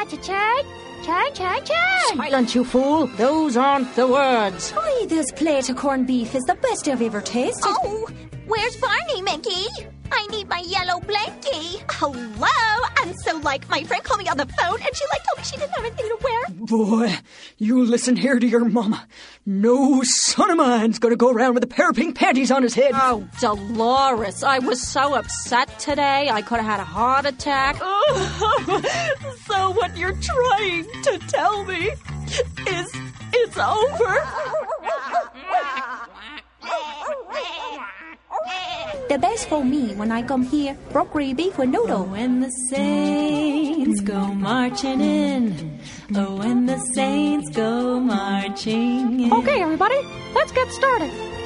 cha-cha, cha-cha-cha. Silence, you fool. Those aren't the words. Why, this plate of corned beef is the best I've ever tasted. Oh, where's Barney, Mickey? I need my yellow blankie. Hello? And so, my friend called me on the phone, and she, told me she didn't have anything to wear. Boy, you listen here to your mama. No son of mine's gonna go around with a pair of pink panties on his head. Oh, Dolores, I was so upset today. I could have had a heart attack. So what you're trying to tell me is it's over? The best for me when I come here, broccoli beef with noodle. When the saints go marching in. Oh, when the saints go marching in. Okay, everybody, let's get started.